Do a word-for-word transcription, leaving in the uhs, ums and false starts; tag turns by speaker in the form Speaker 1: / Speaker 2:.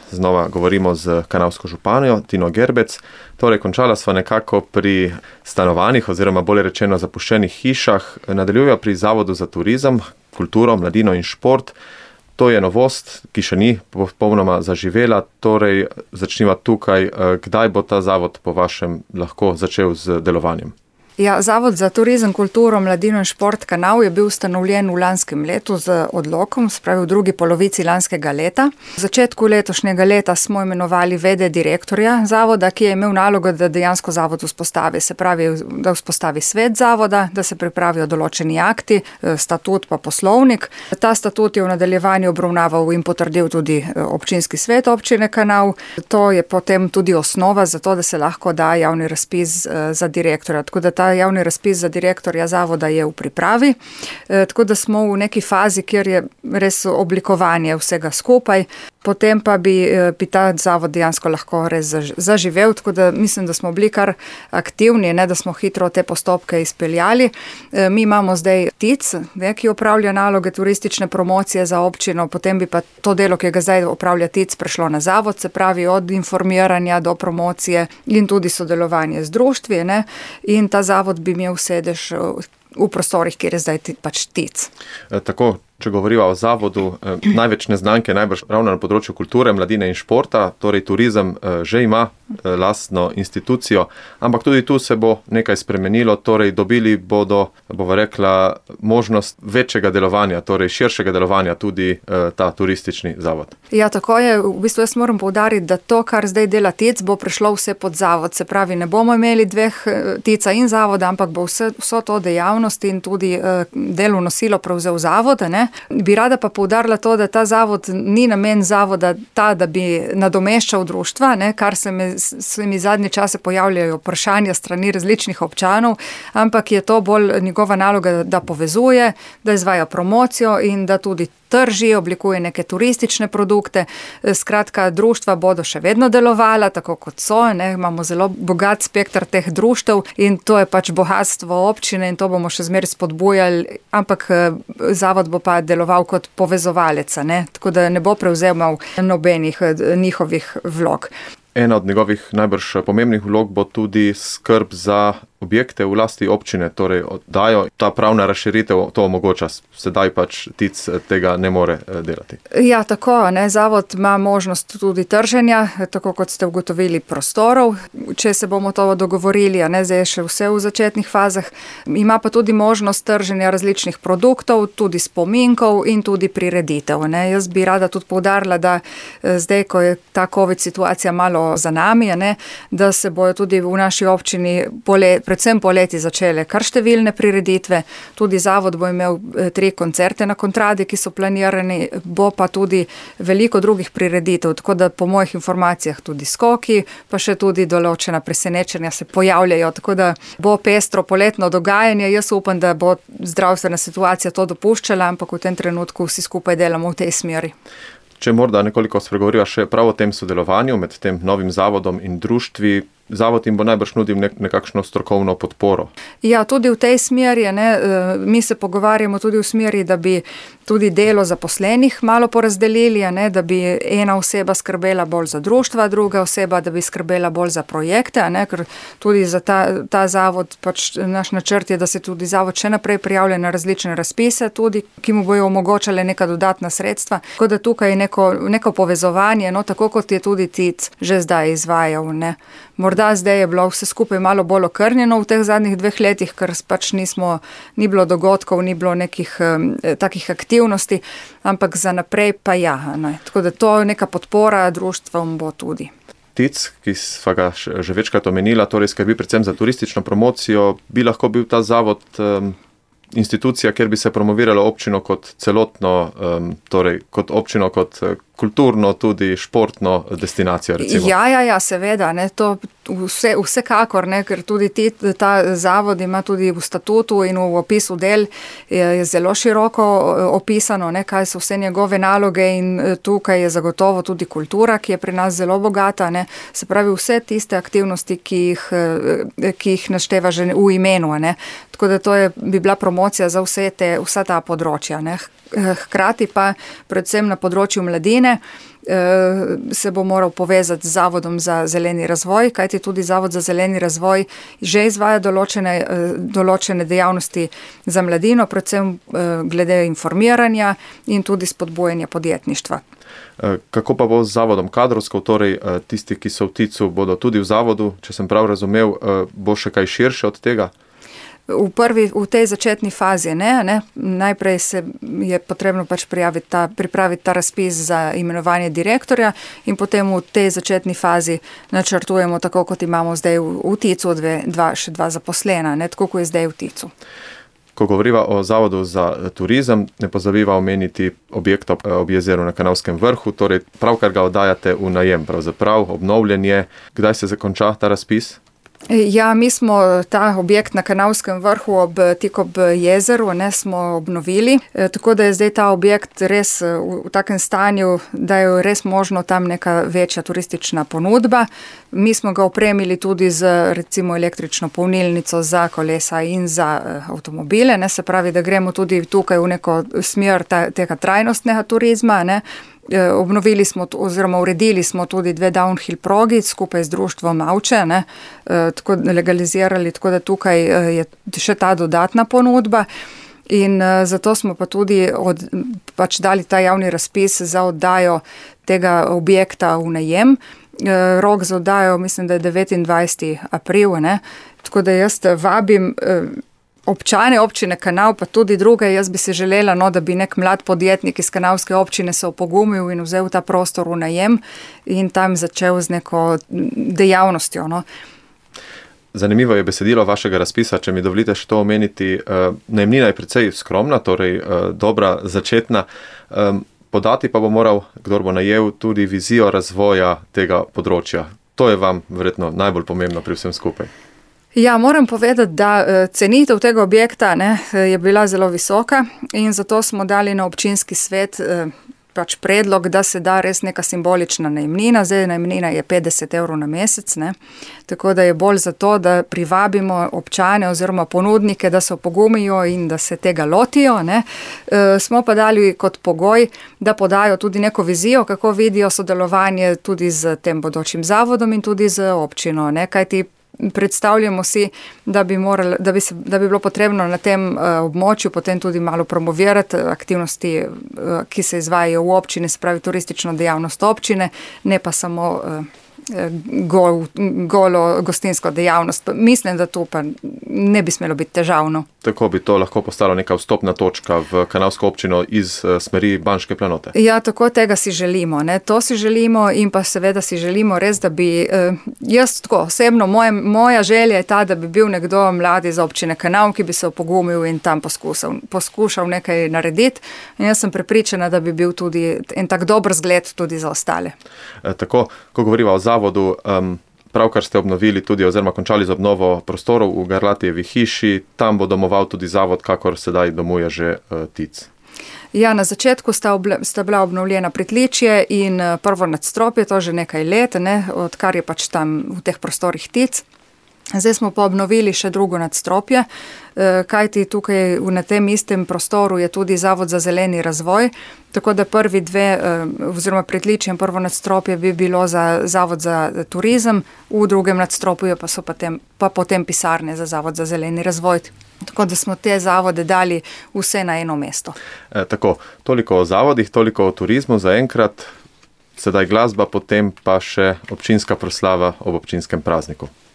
Speaker 1: znova govorimo z kanavsko županjo Tino Gerbec. Torej, končala sva nekako pri stanovanjih oziroma bolje rečeno zapuščenih hišah, nadaljujejo pri Zavodu za turizem, kulturo, mladino in šport. To je novost, ki še ni popolnoma zaživela, torej začniva tukaj, kdaj bo ta zavod po vašem lahko začel z delovanjem?
Speaker 2: Ja, Zavod za turizem, kulturo, mladino in šport Kanal je bil ustanovljen v lanskem letu z odlokom, spravi v drugi polovici lanskega leta. V začetku letošnjega leta smo imenovali vede direktorja zavoda, ki je imel nalogo, da dejansko zavod vzpostavi. Se pravi, da vzpostavi svet zavoda, da se pripravijo določeni akti, statut pa poslovnik. Ta statut je v nadaljevanju obravnaval in potrdil tudi občinski svet občine Kanal. To je potem tudi osnova za to, da se lahko da javni razpis za direktorja. Tako da ta javni razpis za direktorja zavoda je v pripravi, e, tako da smo v neki fazi, kjer je res oblikovanje vsega skupaj, potem pa bi, bi ta zavod dejansko lahko res zaživel, tako da mislim, da smo bili kar aktivni, ne, da smo hitro te postopke izpeljali. E, mi imamo zdaj T I C, ne, ki upravlja naloge turistične promocije za občino, potem bi pa to delo, ki ga zdaj upravlja T I C, prešlo na zavod, se pravi od informiranja do promocije in tudi sodelovanje z društvi, ne, in ta zavod bi imel sedež v prostorih, kjer je zdaj pač T I C.
Speaker 1: E, tako, če govoriva o zavodu, eh, največ neznanke najbrž ravno na področju kulture, mladine in športa, torej turizem eh, že ima eh, lastno institucijo, ampak tudi tu se bo nekaj spremenilo, torej dobili bodo, bova rekla, možnost večjega delovanja, torej širšega delovanja tudi eh, ta turistični zavod.
Speaker 2: Ja, tako je. V bistvu jaz moram poudariti, da to, kar zdaj dela T I C, bo prišlo vse pod zavod. Se pravi, ne bomo imeli dveh T I C-a in zavoda, ampak bo vse, vso to dejavnost in tudi eh, delovno silo prevzel zavod, ne. Bi rada pa poudarila to, da ta zavod ni namen zavoda ta, da bi nadomeščal društva, ne, kar se mi, se mi zadnje čase pojavljajo vprašanja strani različnih občanov, ampak je to bolj njegova naloga, da povezuje, da izvaja promocijo in da tudi trži, oblikuje neke turistične produkte. Skratka, društva bodo še vedno delovala, tako kot so, ne, imamo zelo bogat spektr teh društev in to je pač bogatstvo občine in to bomo še zmeraj spodbujali, ampak zavod bo pa deloval kot povezovalec, ne, tako da ne bo prevzemal nobenih njihovih vlog.
Speaker 1: Ena od njegovih najbrž pomembnih vlog bo tudi skrb za objekte v lasti občine, torej dajo ta pravna razširitev, to omogoča, sedaj pač T I C tega ne more delati.
Speaker 2: Ja, tako, ne, zavod ima možnost tudi trženja, tako kot ste ugotovili prostorov, če se bomo to dogovorili, a ne, zdaj je še vse v začetnih fazah, ima pa tudi možnost trženja različnih produktov, tudi spominkov in tudi prireditev, ne. Jaz bi rada tudi poudarila, da zdaj, ko je ta COVID situacija malo za nami, a ne, da se bojo tudi v naši občini pole, predvsem poleti začele kar številne prireditve, tudi zavod bo imel tri koncerte na Kontradi, ki so planirani, bo pa tudi veliko drugih prireditev, tako da po mojih informacijah tudi skoki, pa še tudi določena presenečenja se pojavljajo, tako da bo pestro poletno dogajanje. Jaz upam, da bo zdravstvena situacija to dopuščala, ampak v tem trenutku vsi skupaj delamo v tej smeri.
Speaker 1: Če morda nekoliko spregovoriva še prav o tem sodelovanju med tem novim zavodom in društvi, zavod jim bo najbrž nudil nek, nekakšno strokovno podporo. Ja, tudi v tej smeri, ne, mi se pogovarjamo tudi v smeri, da bi tudi delo zaposlenih malo porazdelili, ne, da bi ena oseba skrbela bolj za društva, druga oseba, da bi skrbela bolj za projekte, ne, ker tudi za ta, ta zavod, pač naš načrt je, da se tudi zavod še naprej prijavlja na različne razpise, tudi, ki mu bojo omogočale neka dodatna sredstva, tako da tukaj je neko, neko povezovanje, no, tako kot je tudi T I C že zdaj izvajal, ne. Morda zdaj je bilo vse skupaj malo bolj okrnjeno v teh zadnjih dveh letih, ker pač nismo, ni bilo dogodkov, ni bilo nekih um, takih aktivnosti, ampak za naprej pa ja. Ne. Tako da to neka podpora društvom bo tudi. T I C, ki sva ga že večkrat omenila, torej skrbi predvsem za turistično promocijo, bi lahko bil ta zavod um, institucija, kjer bi se promoviralo občino kot celotno, um, torej kot občino, kot kulturno, tudi športno destinacijo, recimo.
Speaker 2: Ja, ja, ja, seveda, ne, to vse, vsekakor, ne, ker tudi ti, ta zavod ima tudi v statutu in v opisu del je, je zelo široko opisano, ne, kaj so vse njegove naloge in tukaj je zagotovo tudi kultura, ki je pri nas zelo bogata, ne, se pravi vse tiste aktivnosti, ki jih, ki jih našteva že v imenu, ne, tako da to je, bi bila promocija za vse te, vsa ta področja, ne. Hkrati pa predvsem na področju mladine se bo moral povezati z Zavodom za zeleni razvoj, kajti tudi Zavod za zeleni razvoj že izvaja določene, določene dejavnosti za mladino, predvsem glede informiranja in tudi spodbujanja podjetništva.
Speaker 1: Kako pa bo z zavodom kadrovsko, torej tisti, ki so v Ticu, bodo tudi v zavodu, če sem prav razumel, bo še kaj širše od tega?
Speaker 2: V, prvi, v tej začetni fazi ne, ne. Najprej se je potrebno pač prijaviti ta, pripraviti ta razpis za imenovanje direktorja in potem v tej začetni fazi načrtujemo tako, kot imamo zdaj v, v Ticu, dve, dva, še dva zaposlena, ne, tako kot je zdaj v Ticu.
Speaker 1: Ko govoriva o Zavodu za turizem, ne pozabiva omeniti objekta ob jezeru na Kanalskem vrhu, torej pravkar ga oddajate v najem, pravzaprav obnovljen je. Kdaj se zakonča ta razpis?
Speaker 2: Ja, mi smo ta objekt na Kanalskem vrhu ob, tik ob jezeru, ne, smo obnovili, e, tako da je zdaj ta objekt res v, v takem stanju, da je res možno tam neka večja turistična ponudba. Mi smo ga opremili tudi z recimo električno polnilnico za kolesa in za uh, avtomobile, ne, se pravi, da gremo tudi tukaj v neko smer ta, tega trajnostnega turizma, ne. Obnovili smo oziroma uredili smo tudi dve downhill progi skupaj z društvom Avče, ne, tako legalizirali, tako da tukaj je še ta dodatna ponudba in zato smo pa tudi od, pač dali ta javni razpis za oddajo tega objekta v najem. Rok za oddajo mislim, da je devetindvajseti april, ne, tako da jaz vabim občane občine Kanal, pa tudi druge, jaz bi si želela, no, da bi nek mlad podjetnik iz kanalske občine se opogumil in vzel ta prostor v najem in tam začel z neko dejavnostjo. No.
Speaker 1: Zanimivo je besedilo vašega razpisa, če mi dovolite še to omeniti. Najemnina je precej skromna, torej dobra začetna. Podati pa bo moral, kdor bo najel, tudi vizijo razvoja tega področja. To je vam verjetno najbolj pomembno pri vsem skupaj.
Speaker 2: Ja, moram povedati, da cenitev tega objekta, ne, je bila zelo visoka in zato smo dali na občinski svet pač predlog, da se da res neka simbolična najemnina. Zdaj najemnina je petdeset evrov na mesec, ne, tako da je bolj zato, da privabimo občane oziroma ponudnike, da se opogumijo in da se tega lotijo. Ne. E, smo pa dali kot pogoj, da podajo tudi neko vizijo, kako vidijo sodelovanje tudi z tem bodočim zavodom in tudi z občino, ne, kajti predstavljamo si, da bi, morali, da, bi se, da bi bilo potrebno na tem uh, območju potem tudi malo promovirati aktivnosti, uh, ki se izvajajo v občini, se pravi turistično dejavnost občine, ne pa samo uh, gol, golo gostinsko dejavnost. Mislim, da to pa ne bi smelo biti težavno.
Speaker 1: Tako bi to lahko postalo neka vstopna točka v kanalsko občino iz smeri Banške planote.
Speaker 2: Ja, tako tega si želimo. Ne? To si želimo in pa seveda si želimo res, da bi, eh, jaz tako osebno, moje, moja želja je ta, da bi bil nekdo mlad iz občine Kanal, ki bi se opogumil in tam poskusal, poskušal nekaj narediti. In jaz sem prepričana, da bi bil tudi en tak dober zgled tudi za ostale.
Speaker 1: E, tako, ko govoriva o zavodu, um, pravkar ste obnovili tudi oziroma končali z obnovo prostorov v Garlatijevi hiši, tam bo domoval tudi zavod, kakor sedaj domuje že uh, Tic.
Speaker 2: Ja, na začetku sta, obla, sta bila obnovljena pritličje in prvo nadstropje, to že nekaj let, ne, odkar je pač tam v teh prostorih Tic. Zdaj smo pa obnovili še drugo nadstropje, kajti tukaj na tem istem prostoru je tudi Zavod za zeleni razvoj, tako da prvi dve, oziroma pritličje in prvo nadstropje bi bilo za Zavod za turizem, v drugem nadstropju pa so potem, pa potem pisarne za Zavod za zeleni razvoj. Tako da smo te zavode dali vse na eno mesto.
Speaker 1: E, tako, toliko o zavodih, toliko o turizmu za enkrat, sedaj glasba, potem pa še občinska proslava ob občinskem prazniku.